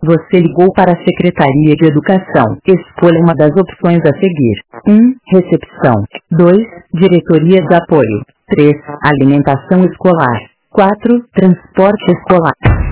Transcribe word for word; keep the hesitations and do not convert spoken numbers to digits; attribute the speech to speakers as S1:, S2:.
S1: Você ligou para a Secretaria de Educação. Escolha uma das opções a seguir. um. Recepção. dois. Diretoria de Apoio. três. Alimentação escolar. quatro. Transporte escolar.